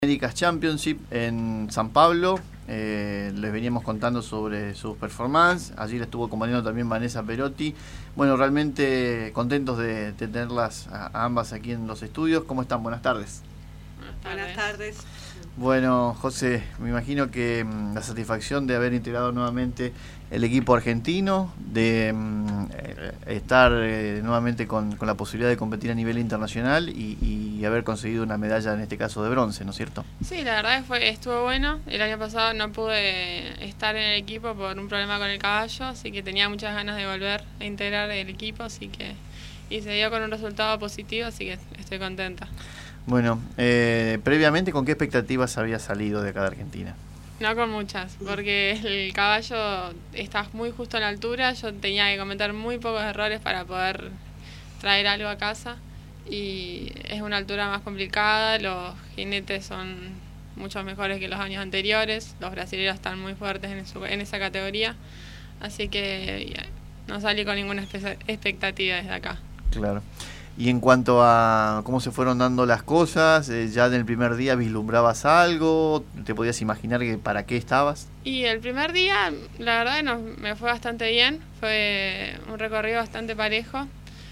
Américas Championship en San Pablo. Les veníamos contando sobre sus performances. Allí le estuvo acompañando también Vanessa Perotti. Bueno, realmente contentos de tenerlas a ambas aquí en los estudios. ¿Cómo están? Buenas tardes. Buenas tardes. Bueno, José, me imagino que la satisfacción de haber integrado nuevamente el equipo argentino, de estar nuevamente con la posibilidad de competir a nivel internacional y haber conseguido una medalla, en este caso de bronce, ¿no es cierto? Sí, la verdad que estuvo bueno. El año pasado no pude estar en el equipo por un problema con el caballo, así que tenía muchas ganas de volver a integrar el equipo, y se dio con un resultado positivo, así que estoy contenta. Bueno, previamente, ¿con qué expectativas había salido de acá de Argentina? No con muchas, porque el caballo está muy justo en la altura. Yo tenía que cometer muy pocos errores para poder traer algo a casa, y es una altura más complicada. Los jinetes son mucho mejores que los años anteriores. Los brasileños están muy fuertes en esa categoría, así que no salí con ninguna expectativa desde acá. Claro. Y en cuanto a cómo se fueron dando las cosas, ¿ya en el primer día vislumbrabas algo? ¿Te podías imaginar que para qué estabas? Y el primer día, la verdad, me fue bastante bien. Fue un recorrido bastante parejo.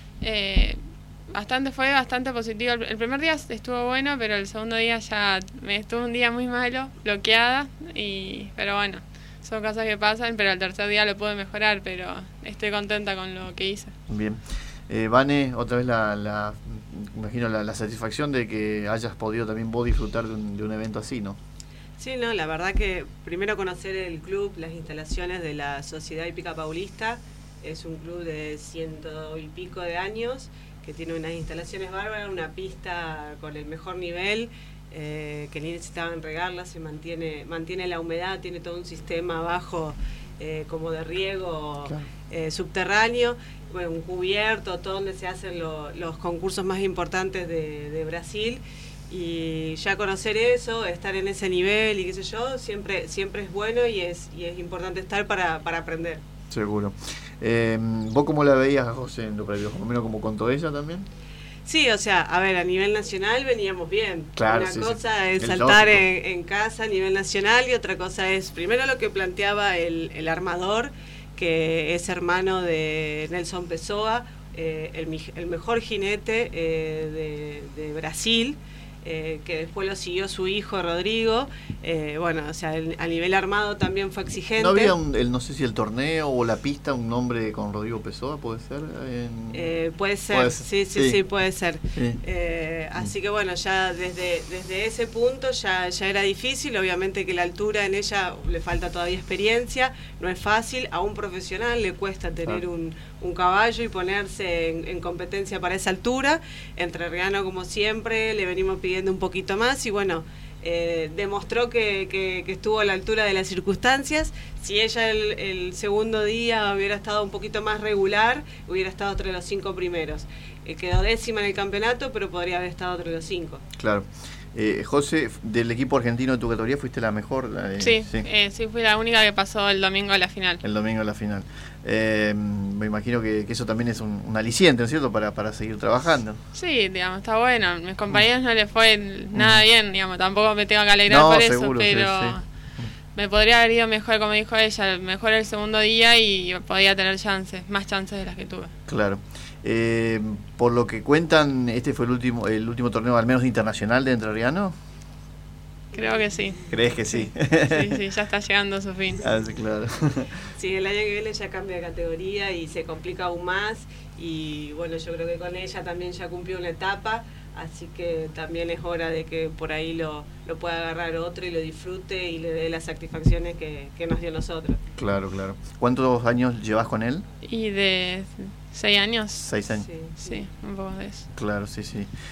Fue bastante positivo. El primer día estuvo bueno, pero el segundo día ya estuvo un día muy malo, bloqueada. Pero bueno, son cosas que pasan, pero el tercer día lo pude mejorar, pero estoy contenta con lo que hice. Bien. Vane, otra vez imagino la satisfacción de que hayas podido también vos disfrutar de un evento así, ¿no? Sí, no, la verdad que primero conocer el club, las instalaciones de la Sociedad Hípica Paulista. Es un club de 100 y pico de años que tiene unas instalaciones bárbaras, una pista con el mejor nivel, que ni necesitaban regarla, se mantiene la humedad, tiene todo un sistema abajo como de riego, claro, subterráneo. Bueno, un cubierto, todo donde se hacen los concursos más importantes de Brasil, y ya conocer eso, estar en ese nivel y qué sé yo, siempre es bueno, y es importante estar para aprender. Seguro. ¿Vos cómo la veías a José en lo previo? ¿Más o menos como contó ella también? Sí, o sea, a ver, a nivel nacional veníamos bien. Claro, una sí, cosa sí, es saltar en casa a nivel nacional, y otra cosa es, primero, lo que planteaba el armador, que es hermano de Nelson Pessoa, el mejor jinete de Brasil, que después lo siguió su hijo Rodrigo. Bueno, o sea, a nivel armado también fue exigente. ¿No había no sé si el torneo o la pista, un nombre con Rodrigo Pessoa, puede ser? Puede ser, sí, puede ser. Sí. Así que bueno, ya desde ese punto ya era difícil. Obviamente que la altura en ella le falta todavía experiencia, no es fácil. A un profesional le cuesta tener un caballo y ponerse en competencia para esa altura. Entrerriano, como siempre, le venimos pidiendo un poquito más, y bueno, demostró que estuvo a la altura de las circunstancias. Si ella el segundo día hubiera estado un poquito más regular, hubiera estado entre los 5 primeros. Quedó décima en el campeonato, pero podría haber estado entre los 5. Claro. José, del equipo argentino de tu categoría, ¿fuiste la mejor? Sí, fui la única que pasó el domingo a la final. El domingo a la final. Me imagino que eso también es un aliciente, ¿no es cierto?, para seguir trabajando. Sí, digamos, está bueno. A mis compañeros no les fue nada bien, digamos, tampoco me tengo que alegrar por seguro, eso, pero sí. Me podría haber ido mejor, como dijo ella, mejor el segundo día, y podía tener más chances de las que tuve. Claro. Por lo que cuentan, ¿este fue el último torneo, al menos internacional, de Entrerriano? Creo que sí. ¿Crees que sí? Sí, ya está llegando a su fin. Sí, claro. Sí, el año que viene ya cambia de categoría y se complica aún más, y bueno, yo creo que con ella también ya cumplió una etapa, así que también es hora de que por ahí lo pueda agarrar otro y lo disfrute y le dé las satisfacciones que nos dio a nosotros. Claro. ¿Cuántos años llevas con él? Y de 6 años. 6 años. Sí, un poco de eso. Claro, sí.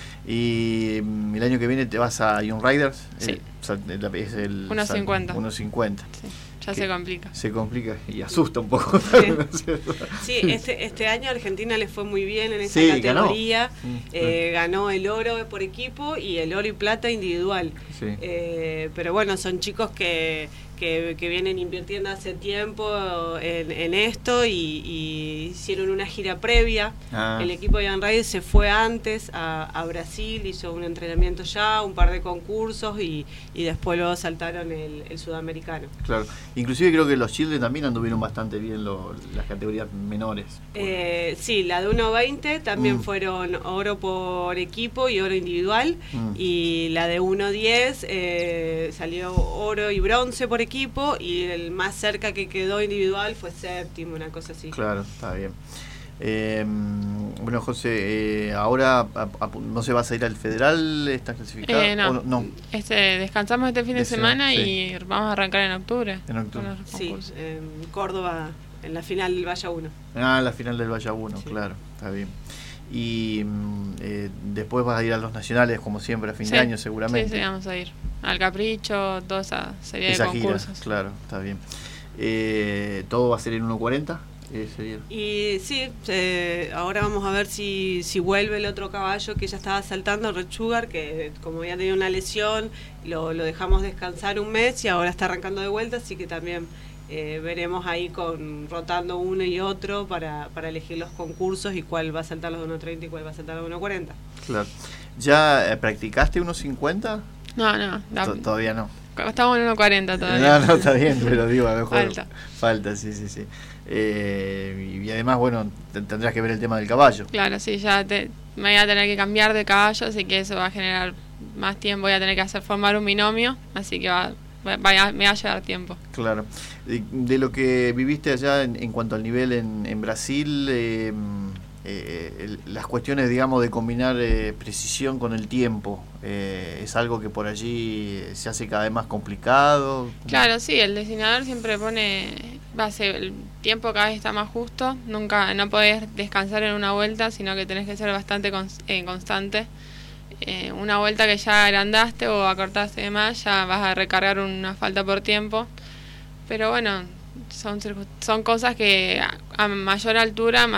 ¿Y el año que viene te vas a Young Riders? Sí. Es el 1.50. 1.50. Sí. Ya se complica. Se complica y asusta un poco. Sí, este año a Argentina le fue muy bien en esa categoría. Ganó el oro por equipo y el oro y plata individual. Sí. Pero bueno, son chicos que que vienen invirtiendo hace tiempo en esto y hicieron una gira previa. El equipo de Ian Ray se fue antes a Brasil, hizo un entrenamiento ya, un par de concursos y después luego saltaron el sudamericano. Claro, inclusive creo que los Children también anduvieron bastante bien las categorías menores. Sí, la de 1.20 también fueron oro por equipo y oro individual, y la de 1.10 salió oro y bronce por equipo, y el más cerca que quedó individual fue séptimo, una cosa así. Claro, está bien. Bueno, José, ahora no se vas a ir al federal, ¿estás clasificado? No. Descansamos este fin de semana y vamos a arrancar en octubre. Sí, en Córdoba, en la final del Valla 1. La final del Valla 1, sí. Claro, está bien. Y después vas a ir a los nacionales, como siempre, a fin de año seguramente. Sí, vamos a ir al Capricho, toda esa serie de concursos. Gira, claro, está bien. ¿Todo va a ser en 1.40? Y sí, ahora vamos a ver si vuelve el otro caballo que ya estaba saltando, Red Sugar, que como había tenido una lesión, lo dejamos descansar un mes y ahora está arrancando de vuelta, así que también veremos ahí rotando uno y otro para elegir los concursos y cuál va a saltar los de 1.30 y cuál va a saltar los de 1.40. Claro. ¿Ya practicaste 1.50? No. Todavía no. Estamos en 1.40 todavía. No, está bien, pero digo, a lo mejor falta, sí. Y además, bueno, tendrás que ver el tema del caballo. Claro, sí, me voy a tener que cambiar de caballo, así que eso va a generar más tiempo. Voy a tener que formar un binomio, así que me va a llevar tiempo. Claro. De lo que viviste allá en cuanto al nivel en Brasil, las cuestiones, digamos, de combinar precisión con el tiempo, ¿es algo que por allí se hace cada vez más complicado? Claro, sí, el diseñador siempre el tiempo cada vez está más justo, no podés descansar en una vuelta, sino que tenés que ser bastante constante. Una vuelta que ya agrandaste o acortaste de más, ya vas a recargar una falta por tiempo, pero bueno, son cosas que a mayor altura,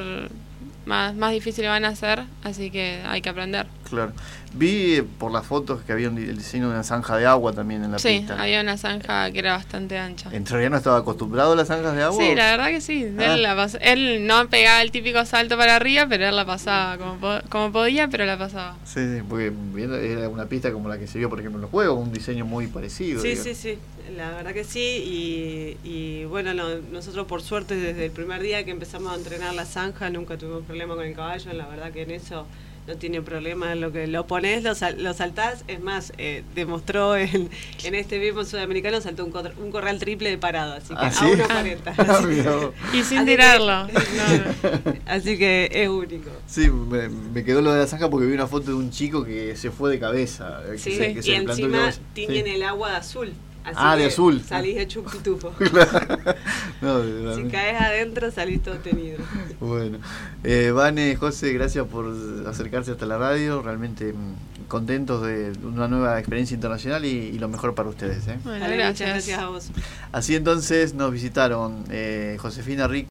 más difíciles van a ser, así que hay que aprender. Claro. Vi por las fotos que había el diseño de una zanja de agua también en la pista. Sí, había una zanja que era bastante ancha. ¿En realidad no estaba acostumbrado a las zanjas de agua? Sí, la verdad que sí. Él no pegaba el típico salto para arriba, pero él la pasaba como podía, pero la pasaba. Sí, porque era una pista como la que se vio, por ejemplo, en los juegos, un diseño muy parecido. Sí, la verdad que sí. Y bueno, nosotros por suerte desde el primer día que empezamos a entrenar la zanja nunca tuvimos problema con el caballo. La verdad que en eso no tiene problema, lo que lo pones, lo saltás. Es más, demostró en este mismo sudamericano, saltó un corral triple de parado, así que ¿sí? A 1.40. Y sin tirarlo. Así que es único. Sí, me quedó lo de la zanja porque vi una foto de un chico que se fue de cabeza. Sí, y encima tiñen el agua de azul. Así de azul. Salís hecho un pitufo. Si caes adentro, salís todo tenido. Bueno, Vane, José, gracias por acercarse hasta la radio. Realmente contentos de una nueva experiencia internacional y lo mejor para ustedes. Bueno, muchas gracias a vos. Así entonces nos visitaron Josefina Rico.